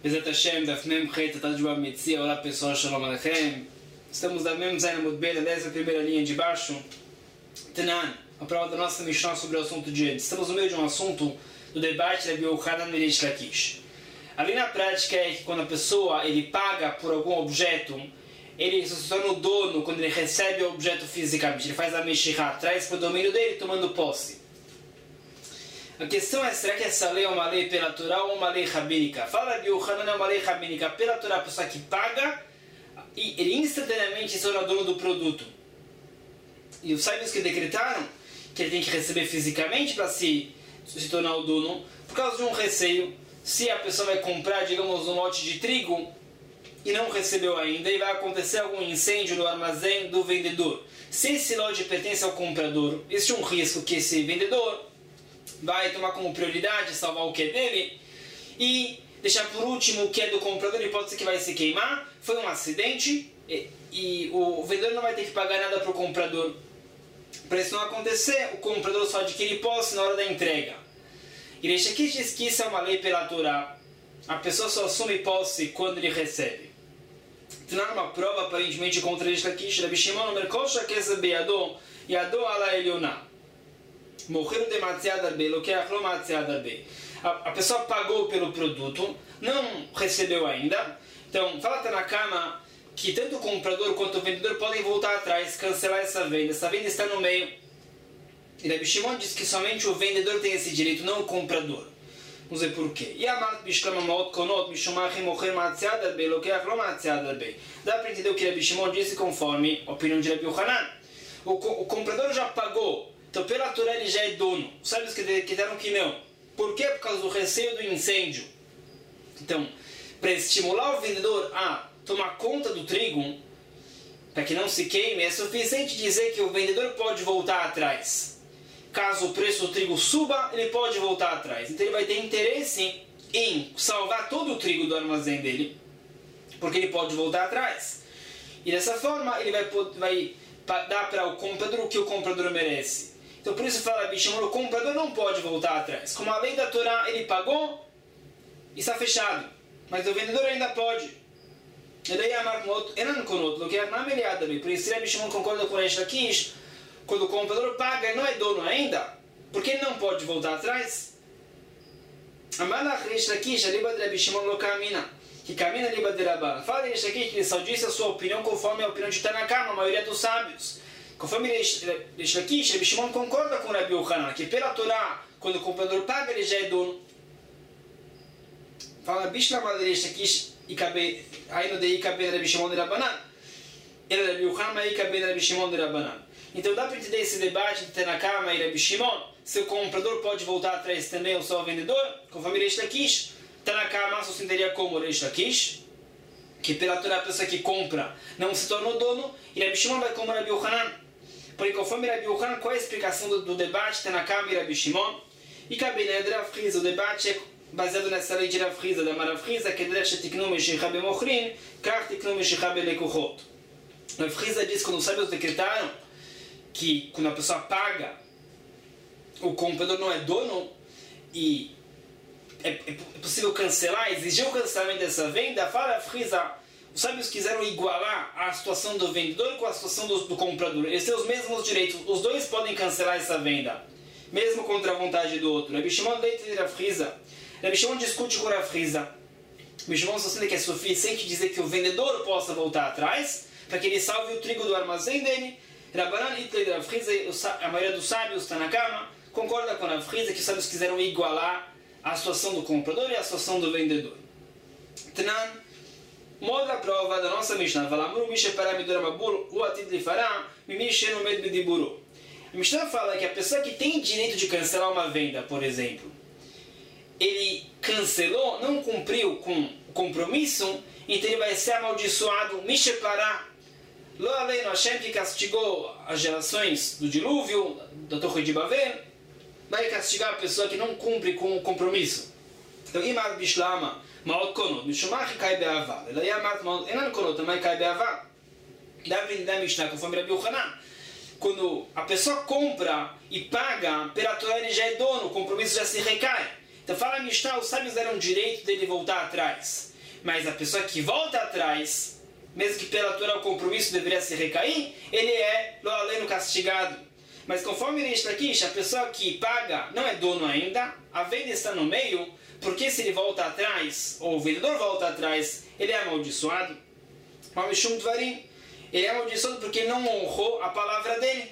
Bezat Hashem, Daf Mem Chet, Atad Jubab Metzia, olá pessoal, Shalom Aleichem. Estamos na Mem Zayin Amud-Bet, a primeira linha de baixo. Tanan, a prova da nossa Mishnah sobre o assunto de antes. Estamos no meio de um assunto do debate da Rabbi Yochanan e Reish Lakish. Ali na prática é que quando a pessoa ele paga por algum objeto, ele se torna o dono quando ele recebe o objeto fisicamente. Ele faz a Meshirah, traz para o domínio dele tomando posse. A questão é, será que essa lei é uma lei pela Torá ou uma lei rabínica? Fala Rabbi Yochanan, é uma lei rabínica pela Torá, a pessoa que paga e ele instantaneamente se torna dono do produto. E os sábios que decretaram que ele tem que receber fisicamente para se tornar o dono, por causa de um receio, se a pessoa vai comprar, digamos, um lote de trigo e não recebeu ainda, e vai acontecer algum incêndio no armazém do vendedor. Se esse lote pertence ao comprador, existe um risco que esse vendedor vai tomar como prioridade salvar o que é dele e deixar por último o que é do comprador, e pode ser que vai se queimar. Foi um acidente e o vendedor não vai ter que pagar nada para o comprador. Para isso não acontecer, o comprador só adquire posse na hora da entrega. E Reish Lakish diz que isso é uma lei pela Torá. A pessoa só assume posse quando ele recebe. Tem uma prova aparentemente contra Reish Lakish. Rabbi Shimon Omer Kol Shakez Beyado Yado Ala Elyoná. A pessoa pagou pelo produto, não recebeu ainda. Então, fala Tanakama que tanto o comprador quanto o vendedor podem voltar atrás, cancelar essa venda. Essa venda está no meio. E Rabbi Shimon diz que somente o vendedor tem esse direito, não o comprador. Vamos ver por quê. Dá para entender o que Rabbi Shimon disse conforme a opinião de Rabbi Yochanan. O comprador já pagou. Então, pela Torá, ele já é dono. Os sábios que deram que não. Por quê? Por causa do receio do incêndio. Então, para estimular o vendedor a tomar conta do trigo, para que não se queime, é suficiente dizer que o vendedor pode voltar atrás. Caso o preço do trigo suba, ele pode voltar atrás. Então, ele vai ter interesse em salvar todo o trigo do armazém dele, porque ele pode voltar atrás. E dessa forma, ele vai dar para o comprador o que o comprador merece. Então por isso fala Rabbi Shimon, o comprador não pode voltar atrás. Como a lei da Torá, ele pagou e está fechado. Mas o vendedor ainda pode. Por isso Rabbi Shimon concorda com Reish Lakish, quando o comprador paga e não é dono ainda, porque ele não pode voltar atrás. Amalach Reish Lakish, aliba de Rabbi Shimon lo camina, que camina aliba de Rabban. Fala Reish Lakish que ele só disse a sua opinião conforme a opinião de Tanakama, a maioria dos sábios. Conforme Reish Lakish, Rabbi Shimon concorda com Rabbi Yochanan, que pela Torá, quando o comprador paga, ele já é dono. Fala, Bishlama de Reish Lakish, aí no Dei Kabe Rabbi Shimon de Rabbanan. Ele é Rabbi Yochanan, aí Kabe Rabbi Shimon de Rabbanan. Então dá para entender esse debate de Tanakama e Rabbi Shimon, se o comprador pode voltar atrás também ou só o vendedor. Conforme Reish Lakish, Tanakama sustentaria como Reish Lakish, que pela Torá a pessoa que compra não se tornou dono, e Rabbi Shimon vai como Rabbi Yochanan. Porém, conforme Rabbi Yochanan, qual é a explicação do debate Tanakama e Rabbi Shimon? E Kabineh de Rav Chizda, o debate é baseado nessa lei de Rav Chizda, da Rav Chizda, que Dresh Tiknu Meshicha Bemochrin, Kach Tiknu Meshicha Belekuchot. Rav Chizda diz que quando os sábios decretaram que quando a pessoa paga, o comprador não é dono, e é possível cancelar, exigir o cancelamento dessa venda, fala Rav Chizda, os sábios quiseram igualar a situação do vendedor com a situação do comprador. Eles têm os mesmos direitos. Os dois podem cancelar essa venda, mesmo contra a vontade do outro. Rabbi Shimon deita de Rav Chizda. Rabbi Shimon discute com Rav Chizda. Rabbi Shimon sustenta que é suficiente dizer que o vendedor possa voltar atrás, para que ele salve o trigo do armazém dele. Rabbanan e Rav Chizda, a maioria dos sábios, Tanakama, concorda com Rav Chizda que os sábios quiseram igualar a situação do comprador e a situação do vendedor. Tanan, modo da prova da nossa Mishnah. A Mishnah fala que a pessoa que tem direito de cancelar uma venda, por exemplo, ele cancelou, não cumpriu com o compromisso, então ele vai ser amaldiçoado. Mishepará, Lo Aleinu, Hashem que castigou as gerações do dilúvio, da Torre de Babel, vai castigar a pessoa que não cumpre com o compromisso. Então, Imar Bishlama, Maot Konot, Mishumach Kai Be'avah. Ela ia amar Maot Enan Konot, também Kai Be'avah. Dá para entender a Mishnah conforme Rabbi Yochanan. Quando a pessoa compra e paga, pela Torá ele já é dono, o compromisso já se recai. Então fala a Mishnah, os sábios deram direito dele voltar atrás. Mas a pessoa que volta atrás, mesmo que pela Torá o compromisso deveria se recair, ele é lo aleno castigado. Mas conforme Reish Lakish, a pessoa que paga não é dono ainda, a venda está no meio, porque se ele volta atrás, ou o vendedor volta atrás, ele é amaldiçoado. Mishum Dvarim, ele é amaldiçoado porque ele não honrou a palavra dele.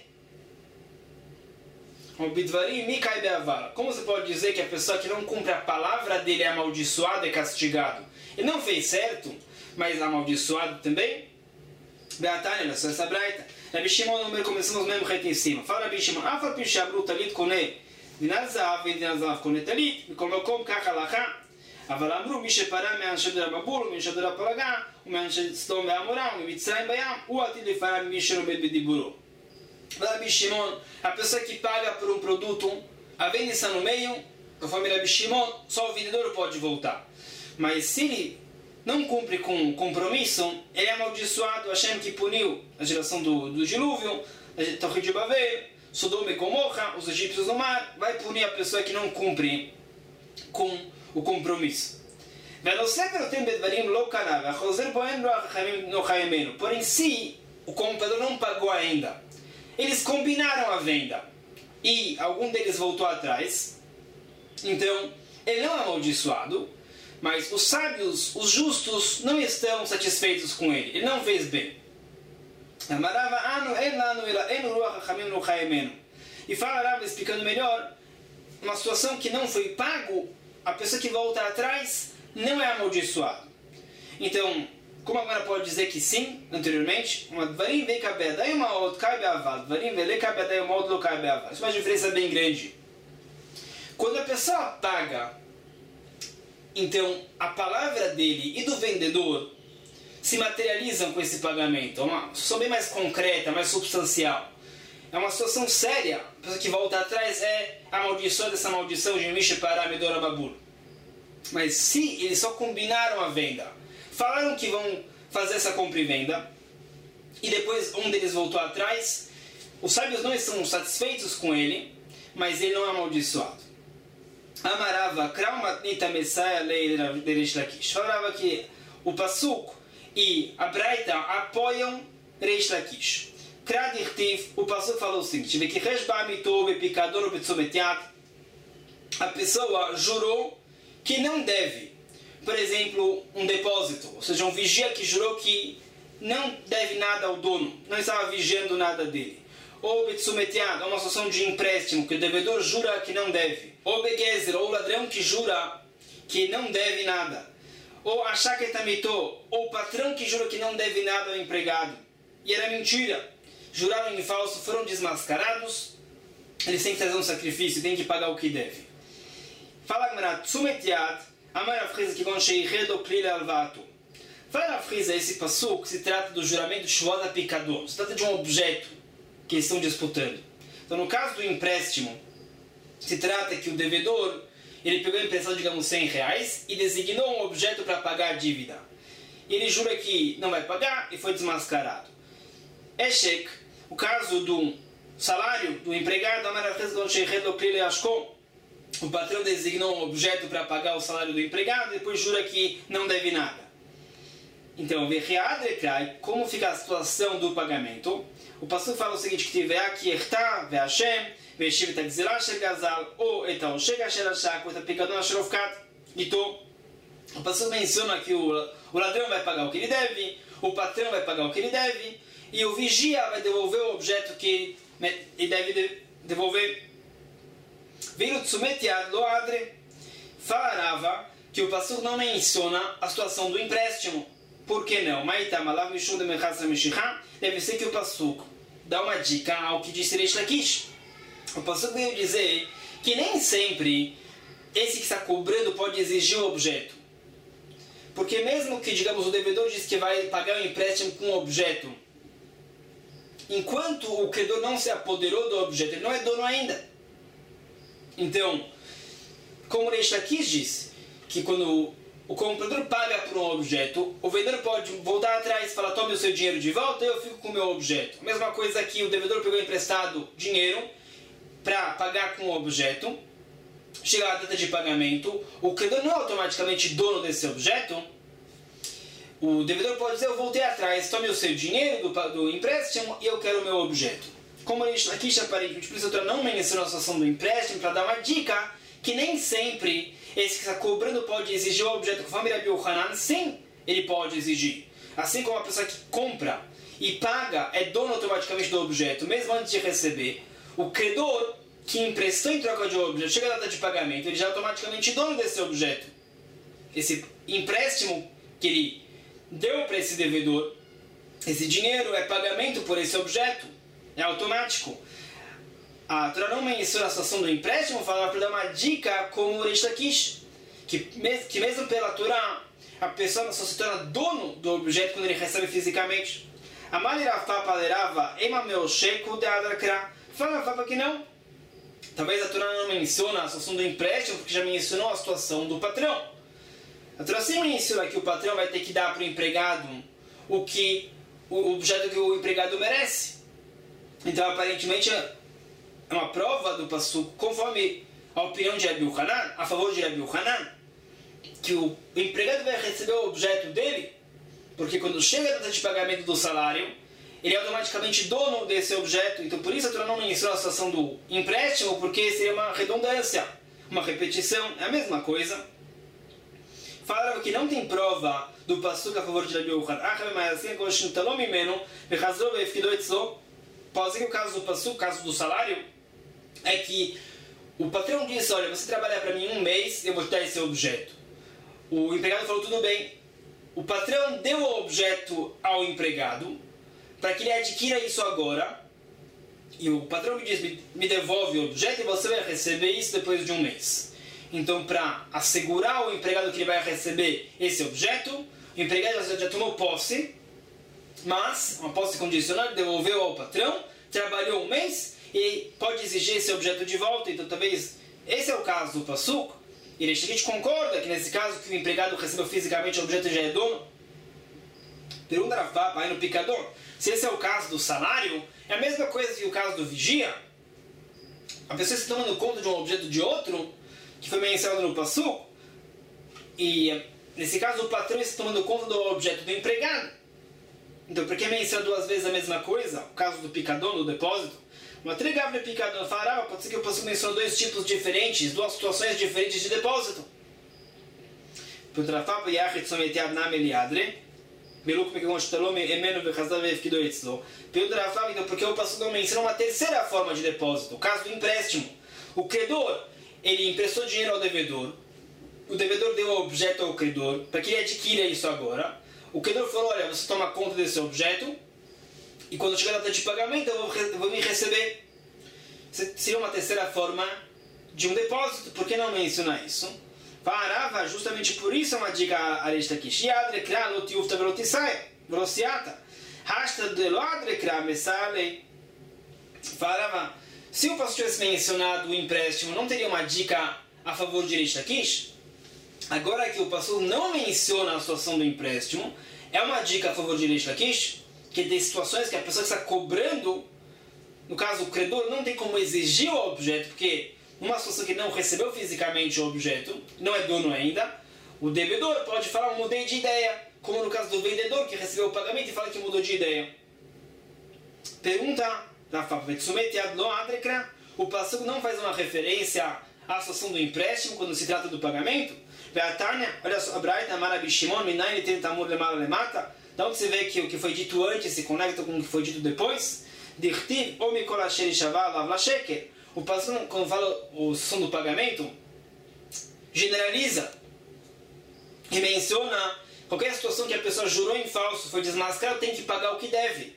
Como você pode dizer que a pessoa que não cumpre a palavra dele é amaldiçoada, é castigado? Ele não fez certo, mas amaldiçoado também? Beatânia, na sua braita. Rabi Shimon, começamos mesmo reto em cima. Fala Rabi Shimon, Afar Pishabru Talit Kone, Dinazav, Dinazav Kone Talit, Mikomokom Kachalacha, אבל אמרו מי שפרע מאנשי דור המבול ומאנשי דור הפלגה ומאנשי סדום ועמורה וממצרים בים הוא עתיד לפרע ממי שלומד בדיבורו. Rabi Shimon, a pessoa que paga por um produto, a venda está no meio, conforme Rabi Shimon, só o vendedor pode voltar. Mas se ele não cumpre com o compromisso, ele é amaldiçoado. Hashem que puniu a geração do dilúvio, a Torre de Babel, Sodoma e Gomorra, os egípcios no mar, vai punir a pessoa que não cumpre com o compromisso. Porém, se o comprador não pagou ainda, eles combinaram a venda e algum deles voltou atrás, então ele não é amaldiçoado, mas os sábios, os justos, não estão satisfeitos com ele. Ele não fez bem. E fala Rava, explicando melhor, uma situação que não foi pago, a pessoa que volta atrás não é amaldiçoado. Então, como agora pode dizer que sim, anteriormente, uma dvarim vei kabedai uma outra cai beavad, dvarim vei kabedai uma outra cai beavad. Isso é uma diferença bem grande. Quando a pessoa paga, então a palavra dele e do vendedor se materializam com esse pagamento. É uma situação bem mais concreta, mais substancial. É uma situação séria. A pessoa que volta atrás é amaldiçoada dessa maldição de Mishe Pará Medora Babur. Mas se eles só combinaram a venda, falaram que vão fazer essa compra e venda, e depois um deles voltou atrás, os sábios não estão satisfeitos com ele, mas ele não é amaldiçoado. Amarava Kraumatnita Messiah Lei de Reish Lakish. Falava que o Pasuk e a Braita apoiam Reish Lakish. Kradirtiv, o Pasuk falou o seguinte: a pessoa jurou que não deve, por exemplo, um depósito, ou seja, um vigia que jurou que não deve nada ao dono, não estava vigiando nada dele. Ou betsumetiad, uma situação de empréstimo, que o devedor jura que não deve. Ou begezer, ou ladrão que jura que não deve nada. Ou achaketamitou, ou patrão que jura que não deve nada ao empregado. E era mentira. Juraram em falso, foram desmascarados, eles têm que trazer um sacrifício, têm que pagar o que deve. Fala Gmará, tsumetiad, amar a frisa que gonshei redo klile alvato. Fala a frisa, esse passuco se trata do juramento de Shvoda Picador. Se trata de um objeto que eles estão disputando. Então, no caso do empréstimo, se trata que o devedor, ele pegou emprestado, digamos, R$100 e designou um objeto para pagar a dívida. Ele jura que não vai pagar e foi desmascarado. Eshek, o caso do salário do empregado, o patrão designou um objeto para pagar o salário do empregado e depois jura que não deve nada. Então, como fica a situação do pagamento? O pastor fala o seguinte, que tiver aqui erta, ve'ashem, ve'eshiv et ha'gzirah shel gazal, ou et ha'osheg asher hashak, ou et ha'pikadon asher ofkat, ito. O pastor menciona que o ladrão vai pagar o que ele deve, o patrão vai pagar o que ele deve, e o vigia vai devolver o objeto que ele deve devolver. Veio tsumetiad lo adre, falarava que o pastor não menciona a situação do empréstimo. Por que não? Deve ser que o pasuk dá uma dica ao que disse Reish Lakish. O pasuk veio dizer que nem sempre esse que está cobrando pode exigir o objeto. Porque mesmo que, digamos, o devedor diz que vai pagar o empréstimo com o objeto, enquanto o credor não se apoderou do objeto, ele não é dono ainda. Então, como Reish Lakish disse, que quando o comprador paga por um objeto, o vendedor pode voltar atrás e falar, tome o seu dinheiro de volta e eu fico com o meu objeto. A mesma coisa aqui, o devedor pegou emprestado dinheiro para pagar com o objeto, chega a data de pagamento, o credor não é automaticamente dono desse objeto, o devedor pode dizer, eu voltei atrás, tome o seu dinheiro do empréstimo e eu quero o meu objeto. Como aqui aparentemente, por isso eu não menciono a situação do empréstimo, para dar uma dica que nem sempre esse que está cobrando pode exigir o objeto. Conforme Rabi Yohanan, sim, ele pode exigir. Assim como a pessoa que compra e paga é dono automaticamente do objeto, mesmo antes de receber. O credor que emprestou em troca de um objeto, chega a data de pagamento, ele já é automaticamente dono desse objeto. Esse empréstimo que ele deu para esse devedor, esse dinheiro é pagamento por esse objeto, é automático. A Torá não menciona a situação do empréstimo, fala para dar uma dica como o Reish Lakish, que mesmo pela Torá, a pessoa só se torna dono do objeto quando ele recebe fisicamente. Amali Rafá palerava ema meu sheku de adrakra. Fala Rafá que não. Talvez a Torá não menciona a situação do empréstimo, porque já mencionou a situação do patrão. A Torá sim menciona que o patrão vai ter que dar para o empregado o objeto que o empregado merece. Então, aparentemente, é uma prova do Passuco, conforme a opinião de Rabi Yohanan, a favor de Rabi Yohanan, que o empregado vai receber o objeto dele, porque quando chega a data de pagamento do salário, ele é automaticamente dono desse objeto. Então, por isso a Torá não menciona a situação do empréstimo, porque seria uma redundância, uma repetição, é a mesma coisa. Falaram que não tem prova do Passuco a favor de Rabi Yohanan. Pode ser que o caso do Passuco, o caso do salário, é que o patrão disse, olha, você trabalhar para mim 1 mês, eu vou te dar esse objeto. O empregado falou, tudo bem. O patrão deu o objeto ao empregado para que ele adquira isso agora. E o patrão me diz, me devolve o objeto e você vai receber isso depois de 1 mês. Então, para assegurar o empregado que ele vai receber esse objeto, o empregado já tomou posse, mas, uma posse condicional, devolveu ao patrão, trabalhou 1 mês e pode exigir esse objeto de volta. Então, talvez, esse é o caso do Passuco. E Reish Lakish concorda que nesse caso que o empregado recebeu fisicamente o objeto já é dono. Pergunta Rafá, aí no picador, se esse é o caso do salário, é a mesma coisa que o caso do vigia. A pessoa está tomando conta de um objeto de outro, que foi mencionado no Passuco, e nesse caso o patrão está tomando conta do objeto do empregado. Então, por que menciona 2 vezes a mesma coisa? O caso do picador, do depósito. Uma tregava de picador farava, pode ser que o Passuco menciona 2 tipos diferentes, 2 situações diferentes de depósito. Pergunta Rafá, Yachid Someteab Nam Eliadre, Beluk Mekon Shtalom Emenu Vechazdav Vefkido Etzlo. Pergunta Rafá, então, porque o Passuco não menciona uma terceira forma de depósito, o caso do empréstimo. O credor, ele emprestou dinheiro ao devedor, o devedor deu o objeto ao credor para que ele adquira isso agora. O credor falou, olha, você toma conta desse objeto e quando chegar a data de pagamento eu vou me receber. Seria uma terceira forma de um depósito. Por que não mencionar isso? Farava, justamente por isso é uma dica a Reish Lakish. Farava, se o pastor tivesse mencionado o empréstimo, não teria uma dica a favor de Reish Lakish? Agora que o pastor não menciona a situação do empréstimo, é uma dica a favor de Reish Lakish, que tem situações que a pessoa que está cobrando, no caso o credor, não tem como exigir o objeto, porque numa situação que não recebeu fisicamente o objeto, não é dono ainda, o devedor pode falar, mudei de ideia, como no caso do vendedor que recebeu o pagamento e fala que mudou de ideia. Pergunta, o passuco não faz uma referência à situação do empréstimo quando se trata do pagamento? Olha só, a Braita, Marabi Shimon, Minayin, Tentamur, Lemara, Lemata. Da onde você vê que o que foi dito antes se conecta com o que foi dito depois? Dirtiv, Omikolasher Shaval, Avlasheker. O pastor, quando fala o som do pagamento, generaliza e menciona qualquer situação que a pessoa jurou em falso, foi desmascarado, tem que pagar o que deve.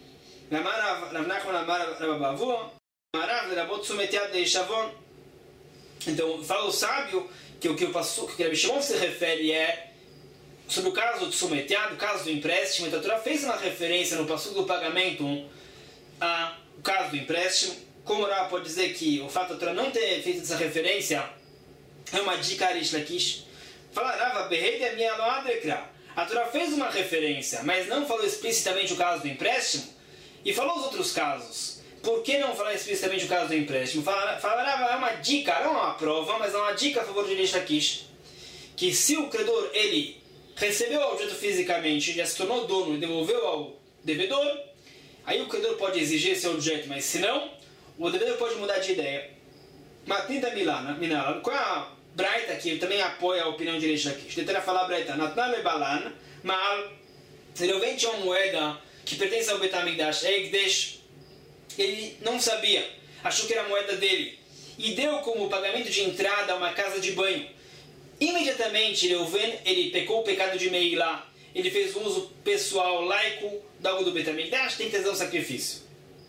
Então, fala o sábio que o que o Rabi Shimon se refere é sobre o caso do Tsumeteado, o caso do empréstimo. Então a Torá fez uma referência no passuco do pagamento ao caso do empréstimo. Como o Rá pode dizer que o fato da Torá não ter feito essa referência é uma dica a Reish Lakish? Fala Rava, Berrei minha loadrekra. A Torá fez uma referência, mas não falou explicitamente o caso do empréstimo e falou os outros casos. Por que não falar explicitamente o caso do empréstimo? Fala Rava, é uma dica, não é uma prova, mas é uma dica a favor de Reish Lakish, que se o credor ele recebeu o objeto fisicamente, já se tornou dono e devolveu ao devedor, aí o credor pode exigir esse objeto, mas se não, o devedor pode mudar de ideia. Matnita Minala, qual é a Braita que também apoia a opinião de Reish Lakish? Tentando falar Braita, Natnan Lebalan, Mal, ele vende uma moeda que pertence ao Bet HaMikdash, Egdesh, ele não sabia, achou que era a moeda dele, e deu como pagamento de entrada a uma casa de banho. Imediatamente, ele pecou o pecado de Meilá, ele fez um uso pessoal, laico, da algo do Bet HaMikdash, tem que fazer um sacrifício.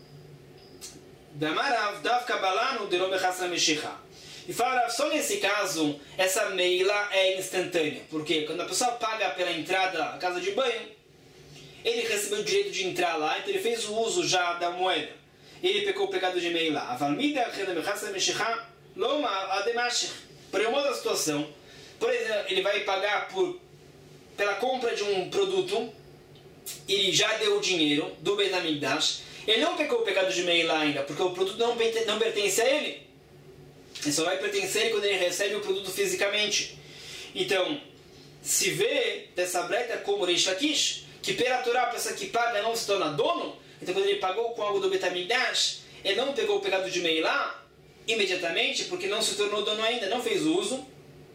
E fala, só nesse caso, essa Meilá é instantânea. Porque quando a pessoa paga pela entrada da casa de banho, ele recebeu o direito de entrar lá, então ele fez o uso já da moeda. Ele pecou o pecado de Meilá. Por uma outra situação, por exemplo, ele vai pagar pela compra de um produto, ele já deu o dinheiro do Bet HaMikdash, ele não pecou o pecado de Meilá ainda, porque o produto não pertence a ele. Ele só vai pertencer a ele quando ele recebe o produto fisicamente. Então, se vê dessa breta como Reish Lakish, que pela Torá a pessoa que paga não se torna dono, então quando ele pagou com algo do Bet HaMikdash, ele não pegou o pecado de Meilá imediatamente, porque não se tornou dono ainda, não fez uso.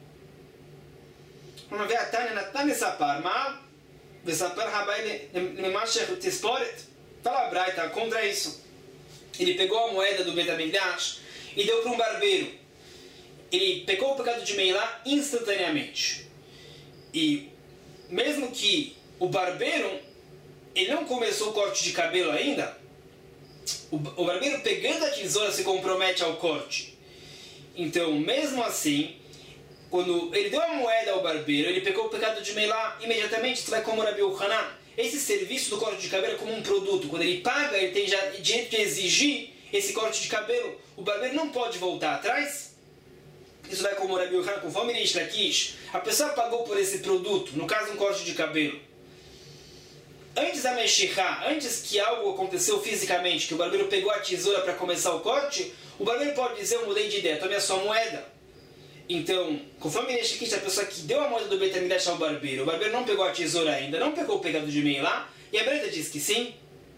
Vamos ver a Tânia, Natan Sapar, mas Vesapar Rabai Lemashech Tisporet. Fala a Braita contra isso. Ele pegou a moeda do Bet HaMikdash e deu para um barbeiro. Ele pecou o pecado de Meilá instantaneamente. E mesmo que o barbeiro ele não começou o corte de cabelo ainda, o barbeiro pegando a tesoura se compromete ao corte. Então, mesmo assim, quando ele deu a moeda ao barbeiro, ele pecou o pecado de Meilá imediatamente. Isso vai como Rabi Yohanan. Esse serviço do corte de cabelo é como um produto. Quando ele paga, ele tem já direito de exigir esse corte de cabelo. O barbeiro não pode voltar atrás. Isso vai como Rabi Yohanan, conforme Reish Lakish. A pessoa pagou por esse produto, no caso um corte de cabelo. Antes da Meshihá, antes que algo aconteceu fisicamente, que o barbeiro pegou a tesoura para começar o corte, o barbeiro pode dizer, eu mudei de ideia, tome a sua moeda. Então, conforme Reish Lakish, a pessoa que deu a moeda do Bet HaMikdash ao barbeiro, o barbeiro não pegou a tesoura ainda, não pegou o pecado de Meilá, e a Breta diz que sim.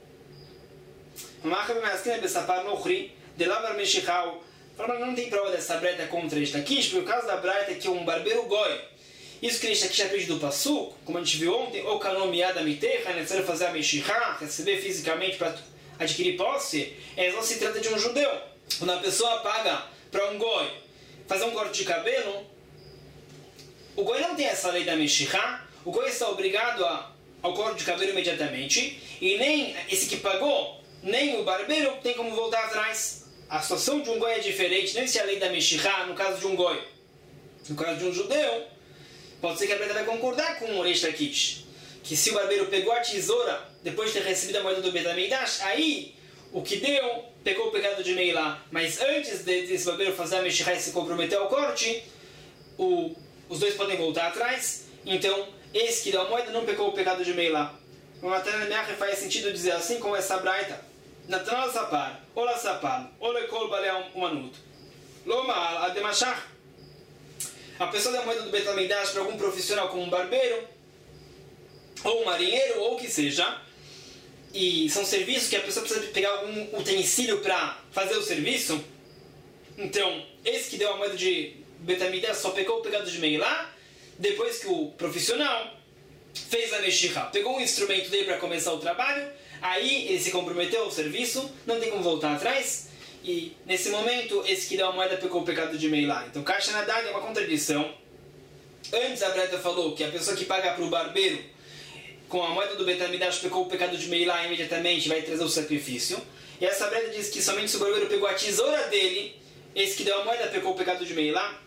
Não tem prova dessa Breta contra Reish Lakish, porque o caso da Breta é que um barbeiro goi. Isso que Reish Lakish aprende do Pasuk, como a gente viu ontem, ou kanomiada miterra, é necessário fazer a Meshihá, receber fisicamente para adquirir posse, não se trata de um judeu. Quando a pessoa paga para um goi fazer um corte de cabelo, o goi não tem essa lei da Meshihá, o goi está obrigado ao corte de cabelo imediatamente, e nem esse que pagou, nem o barbeiro tem como voltar atrás. A situação de um goi é diferente, não existe a lei da Meshihá no caso de um goi. No caso de um judeu, pode ser que a Breta vai concordar com o Reish Lakish, que se o barbeiro pegou a tesoura depois de ter recebido a moeda do Bet HaMikdash, aí o que deu, pegou o pecado de Meilá. Mas antes desse barbeiro fazer a Meshihá e se comprometer ao corte, os dois podem voltar atrás. Então, esse que deu a moeda não pecou o pecado de Meilá. O Matan Meach faz sentido dizer assim como essa Braita. Natanal Sapar, Ola Sapar, Ola Kol Balea Umanut. Loma Ademashach. A pessoa dá a moeda do Bet HaMikdash para algum profissional como um barbeiro, ou um marinheiro, ou o que seja. E são serviços que a pessoa precisa pegar algum utensílio para fazer o serviço. Então, esse que deu a moeda de Bet HaMikdash só pegou o pecado de Meilá depois que o profissional fez a Meshihá, pegou um instrumento dele para começar o trabalho, aí ele se comprometeu ao serviço, não tem como voltar atrás, e nesse momento esse que deu a moeda pegou o pecado de Meilá. Então, Kasha Nadad é uma contradição. Antes a Breta falou que a pessoa que paga para o barbeiro com a moeda do Bet HaMikdash pegou o pecado de Meilá imediatamente vai trazer o sacrifício. E essa Breta diz que somente se o barbeiro pegou a tesoura dele, esse que deu a moeda pegou o pecado de Meilá.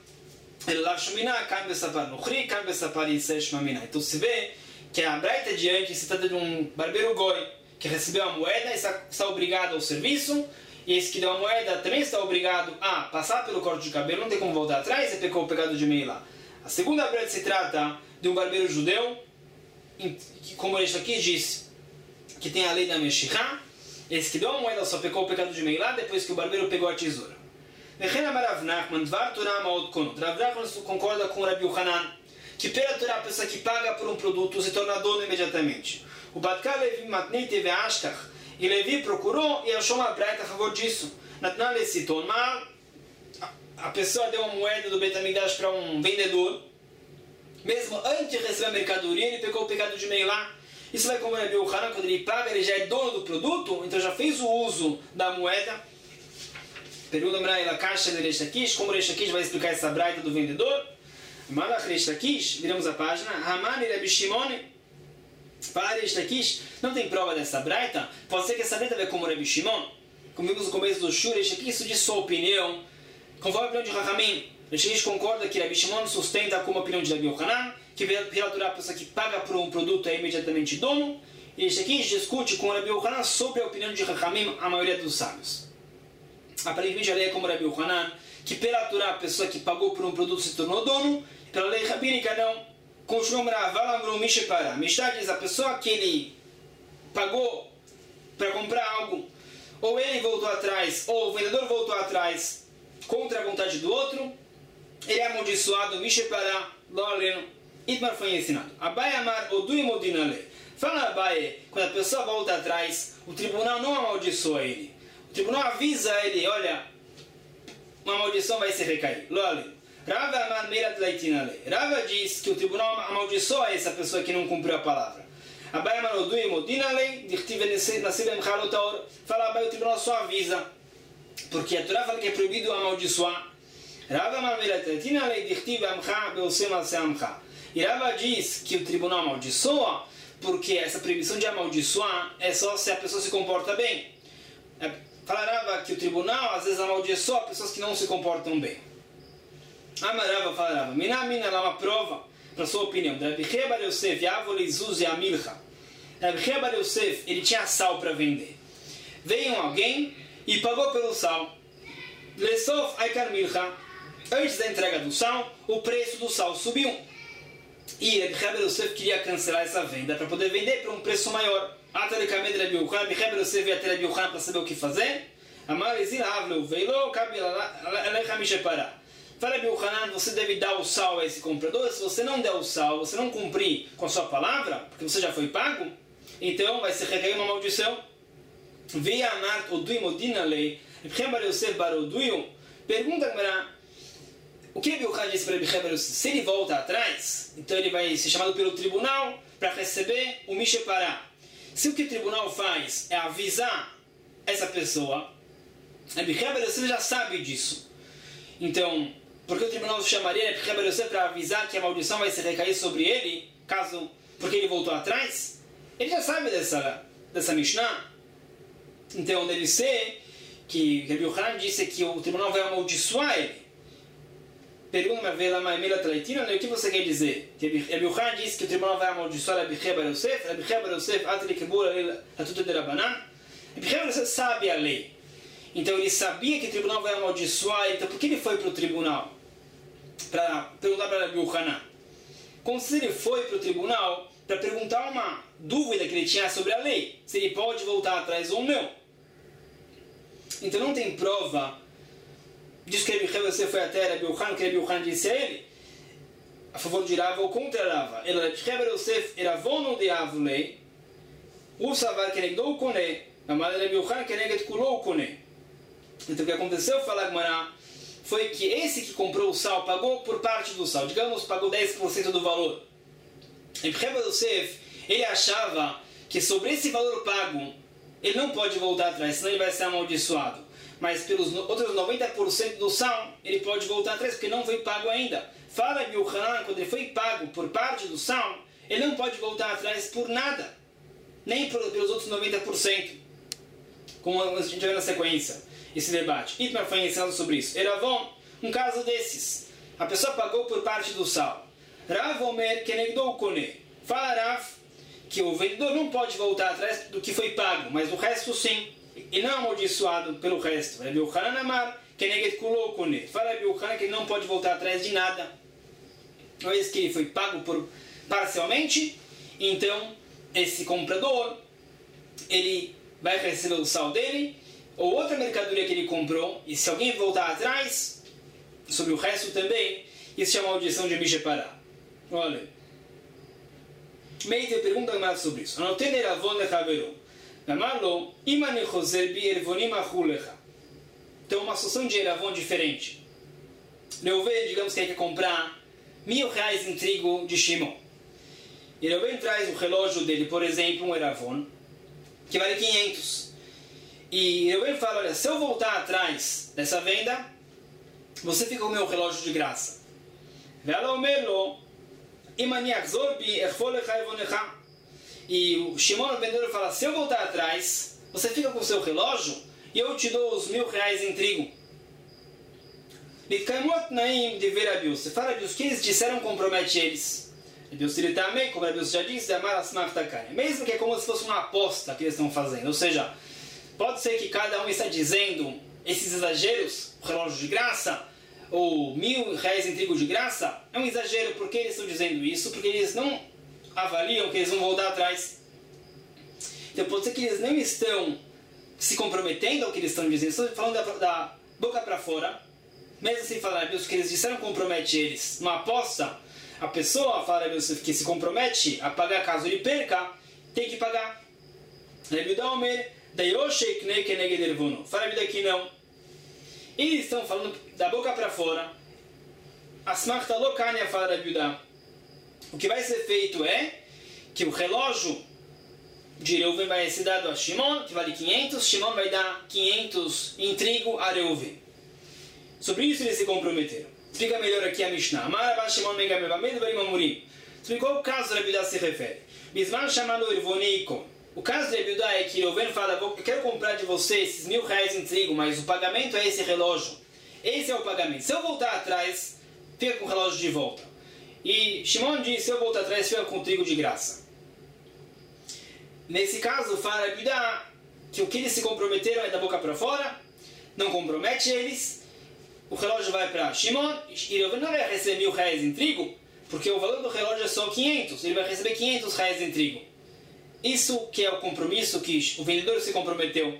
Então se vê que a Breta diante se trata de um barbeiro goi que recebeu a moeda e está obrigado ao serviço, e esse que deu a moeda também está obrigado a passar pelo corte de cabelo, não tem como voltar atrás e pecou o pecado de Meilá. A segunda Breta se trata de um barbeiro judeu, como este aqui disse, que tem a lei da Meshihá. Esse que deu a moeda só pecou o pecado de Meilá depois que o barbeiro pegou a tesoura. Rav Nachman concorda com Rabi Yohanan que pela Torá a pessoa que paga por um produto se torna dono imediatamente. O Batkar Levi Matnei teve Ashkar, e Levi procurou e achou uma braita a favor disso. Natnal le citou, mas a pessoa deu uma moeda do Bet HaMikdash para um vendedor, mesmo antes de receber a mercadoria, ele pegou o pecado de meio lá. Isso vai como Rabi Yochanan, quando ele paga, ele já é dono do produto, então já fez o uso da moeda. Pergunta a caixa de Reish Lakish, como Reish Lakish vai explicar essa braita do vendedor. Malach Reish Lakish, viramos a página, Haman e Rabi Shimon, para Reish Lakish, não tem prova dessa braita, pode ser que essa braita vai como Rabi Shimon, como vimos no começo do Shur, Reish Lakish, isso diz sua opinião, conforme a opinião de Rahamim. Reish Lakish concorda que Rabi Shimon sustenta como a opinião de Rabi Yochanan, que pela Torá a pessoa que paga por um produto é imediatamente dono, e Reish Lakish discute com Rabi Yochanan sobre a opinião de Rahamim, a maioria dos sábios. Aparentemente a lei é como Rabi Yochanan, que pela Torá a pessoa que pagou por um produto se tornou dono, pela lei rabínica não. Continua Ravalamru Mishepara. Mishnah diz a pessoa que ele pagou para comprar algo, ou ele voltou atrás, ou o vendedor voltou atrás contra a vontade do outro, ele é amaldiçoado. Mishepara, Loleno, Itmar foi ensinado. Abai Amar Odui Modinale. Fala Abai, quando a pessoa volta atrás, o tribunal não amaldiçoa ele. O tribunal avisa ele, olha, uma maldição vai se recair. Loleno. Rava Amar Meirat Laitinale. Rava diz que o tribunal amaldiçoa essa pessoa que não cumpriu a palavra. Abai Amar Odui Modinale, Dirtive Nasibem Chalotaor. Fala Abai, o tribunal só avisa, porque a Torá fala que é proibido amaldiçoar. Rava Amar Meirat Laitinale, Dirtive Amcha Beosem Alse Amcha. E Rava diz que o tribunal amaldiçoa, porque essa proibição de amaldiçoar é só se a pessoa se comporta bem. Fala Rava que o tribunal às vezes amaldiçoa pessoas que não se comportam bem. Amarava fala Rava, Mina lá uma prova para sua opinião. Rabi Chia bar Yosef, Yavole Zuz e Amilcha. Rabi Chia bar Yosef, ele tinha sal para vender. Veio alguém e pagou pelo sal. Lesof Aikar Milcha. Antes da entrega do sal, o preço do sal subiu. E Rabi Chia bar Yosef queria cancelar essa venda para poder vender por um preço maior. Rabi Chia bar Yosef veio até Rabi Yochanan para saber o que fazer. Amar Ezil Havleu Veilo Kabi Alecha Mishepara. Fala Rabi Yochanan, você deve dar o sal a esse comprador. Se você não der o sal, você não cumprir com a sua palavra, porque você já foi pago, então vai se recair uma maldição. Veia Amar Odui Modina Lei. Rabi Chia bar Yosef bar Oduio. Pergunta para o que Rabi Yochanan disse para Rabi Chia bar Yosef? Se ele volta atrás, então ele vai ser chamado pelo tribunal para receber o Mishepara. Se o que o tribunal faz é avisar essa pessoa, Rabi Chia bar Yosef já sabe disso. Então, porque o tribunal chamaria Rabi Chia bar Yosef para avisar que a maldição vai se recair sobre ele, caso porque ele voltou atrás? Ele já sabe dessa Mishnah. Então deve ser que Rabi Yochanan disse que o tribunal vai amaldiçoar ele. Pergunta uma vez lá, o que você quer dizer? Rabi Yochanan disse que o tribunal vai amaldiçoar Rabi Chia bar Yosef. Rabi Chia bar Yosef, Atli Kebur Atuta de Rabanan. Rabi Chia bar Yosef sabe a lei. Então ele sabia que o tribunal vai amaldiçoar, então por que ele foi para o tribunal? Para perguntar para Rabi Yochanan. Como se ele foi para o tribunal para perguntar uma dúvida que ele tinha sobre a lei, se ele pode voltar atrás ou não. Então não tem prova disso que Rabi Chia bar Yosef foi até Rabi Yochanan, que Rabi Yochanan disse a ele, a favor de Rava ou contra Rava. Ele Rabi Chia bar Yosef era vono de Avlei, o savar que negou o Kone, a mãe Rabi Yochanan que negat kulou o Kone. Então o que aconteceu, fala Gemara, foi que esse que comprou o sal pagou por parte do sal, digamos, pagou 10% do valor. Rabi Chia bar Yosef, ele achava que sobre esse valor pago, ele não pode voltar atrás, senão ele vai ser amaldiçoado. Mas pelos outros 90% do sal, ele pode voltar atrás, porque não foi pago ainda. Fala Rabi Yochanan, quando ele foi pago por parte do sal, ele não pode voltar atrás por nada, nem pelos outros 90%. Como a gente vê na sequência. Esse debate. Itmar foi ensinado sobre isso. Eravon, um caso desses. A pessoa pagou por parte do sal. Rav Omer Kenegdou Kone. Fala Rav que o vendedor não pode voltar atrás do que foi pago, mas o resto sim. E não é amaldiçoado pelo resto. Rabi Yochanan Amar Keneged Kulou Kone. Fala Rabi Yochanan que ele não pode voltar atrás de nada. Uma vez que ele foi pago por parcialmente, então esse comprador ele vai receber o sal dele ou outra mercadoria que ele comprou, e se alguém voltar atrás sobre o resto também, isso chama maldição de Mishepara. Olha, Meite pergunta mais sobre isso. Não tem Eravon lechaveru. Namalo, imani choser bi ervonim achulecha. Então, uma situação de Eravon diferente. Reuven, digamos que quer comprar R$1.000 em trigo de Shimon. E Reuven traz o relógio dele, por exemplo, um Eravon, que vale 500. E Reuven fala, olha, se eu voltar atrás dessa venda, você fica com o meu relógio de graça. E o Shimon, o vendedor, fala, se eu voltar atrás, você fica com o seu relógio e eu te dou os R$1.000 em trigo. Fala, Rabius, que eles disseram compromete eles. Rabius, ele também, como Rabius já disse, mesmo que é como se fosse uma aposta que eles estão fazendo. Ou seja, pode ser que cada um está dizendo esses exageros, o relógio de graça, ou R$1.000 em trigo de graça, é um exagero. Por que eles estão dizendo isso? Porque eles não avaliam que eles vão voltar atrás. Então pode ser que eles não estão se comprometendo ao que eles estão dizendo, estão falando da boca para fora. Mesmo assim, falar que eles disseram compromete eles numa aposta, a pessoa fala que se compromete a pagar caso ele perca, tem que pagar. Fala que não. Eles estão falando da boca para fora. Asmachta lokania, fala Rabiudá. O que vai ser feito é que o relógio de Reuven vai ser dado a Shimon, que vale 500. Shimon vai dar 500 em trigo a Reuven. Sobre isso eles se comprometeram. Explica melhor aqui a Mishnah. Sobre qual caso Rabiudá se refere? Bisman chamado Irvoneiko. O caso de Rabiudá é que Reuven fala, eu quero comprar de você esses R$1.000 em trigo, mas o pagamento é esse relógio. Esse é o pagamento. Se eu voltar atrás, fica com o relógio de volta. E Shimon diz, se eu voltar atrás, fica com o trigo de graça. Nesse caso, fala Rabiudá que o que eles se comprometeram é da boca para fora, não compromete eles. O relógio vai para Shimon, e Reuven não vai receber R$1.000 em trigo, porque o valor do relógio é só 500, ele vai receber R$500 em trigo. Isso que é o compromisso que o vendedor se comprometeu.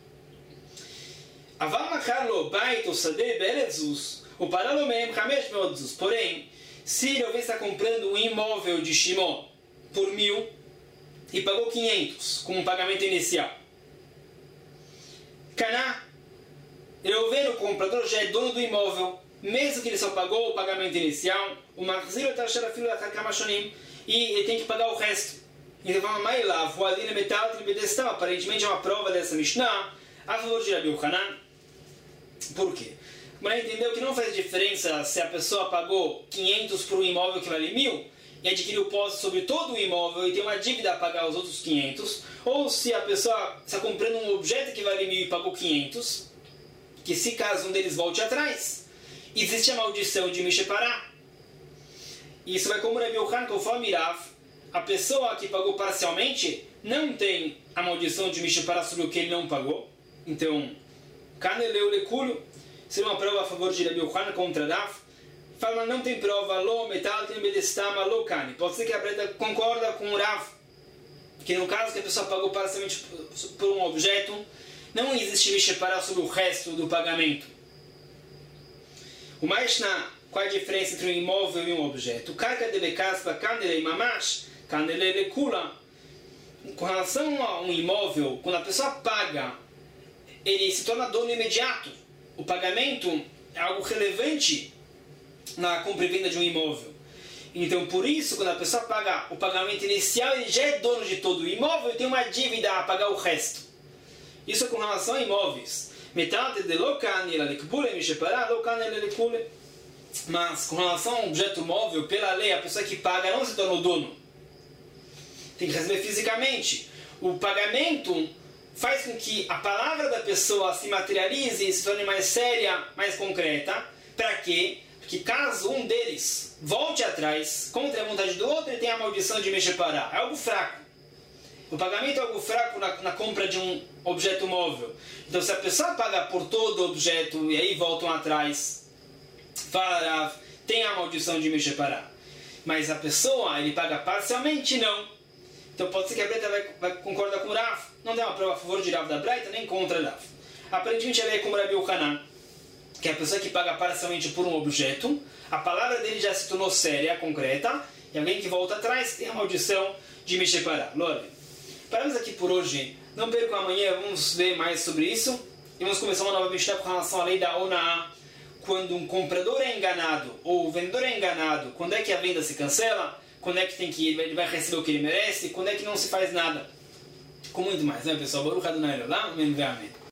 Porém, se Reuven está comprando um imóvel de Shimon por 1.000 e pagou 500 como um pagamento inicial, Caná, Reuven, o comprador, já é dono do imóvel, mesmo que ele só pagou o pagamento inicial, o Mahzir está filho da Kamachonim, e ele tem que pagar o resto. Então, aparentemente é uma prova dessa Mishnah a favor de Rabi Yochanan. Por quê? Mas ele entendeu que não faz diferença se a pessoa pagou 500 por um imóvel que vale 1.000 e adquiriu posse sobre todo o imóvel e tem uma dívida a pagar os outros 500, ou se a pessoa está comprando um objeto que vale 1.000 e pagou 500, que se caso um deles volte atrás, existe a maldição de Mishepará. E isso vai como Rabi Yochanan, conforme Rav, a pessoa que pagou parcialmente não tem a maldição de Mishepará sobre o que ele não pagou. Então, Kaneleu Lekulo seria uma prova a favor de Rabi Yochanan contra Rav. Fala, não tem prova, lo metal tem bedestama lo kane. Pode ser que a Breta concorda com o Rav, que no caso que a pessoa pagou parcialmente por um objeto, não existe Mishepará sobre o resto do pagamento. O Maishna, qual é a diferença entre um imóvel e um objeto? Karka de bekaspa kanelei mamash, kanelei lekula. Com relação a um imóvel, quando a pessoa paga, ele se torna dono imediato. O pagamento é algo relevante na compra e venda de um imóvel. Então, por isso, quando a pessoa paga o pagamento inicial, ele já é dono de todo o imóvel e tem uma dívida a pagar o resto. Isso é com relação a imóveis. Mas, com relação a um objeto móvel, pela lei, a pessoa que paga não se torna o dono. Tem que receber fisicamente. O pagamento faz com que a palavra da pessoa se materialize e se torne mais séria, mais concreta. Para quê? Porque caso um deles volte atrás, contra a vontade do outro, ele tem a maldição de Mishepará. É algo fraco. O pagamento é algo fraco na compra de um objeto móvel. Então, se a pessoa paga por todo o objeto e aí voltam atrás, fala, tem a maldição de Mishepará. Mas a pessoa, ele paga parcialmente, não. Então, pode ser que a Breita vai concordar com o Rav. Não tem uma prova a favor de Rav da Breita, nem contra Rav. Aparentemente, ela é como Rabi Yochanan, que é a pessoa que paga parcialmente por um objeto, a palavra dele já se tornou séria, concreta, E alguém que volta atrás tem a maldição de me separar. Lore. Paramos aqui por hoje. Não percam amanhã, vamos ver mais sobre isso. E vamos começar uma nova Mishnah com relação à lei da Onaá. Quando um comprador é enganado ou o vendedor é enganado, quando é que a venda se cancela? Quando é que ele vai receber o que ele merece? Quando é que não se faz nada? Com muito mais, né, pessoal? Baruch Adonai Olam, amém.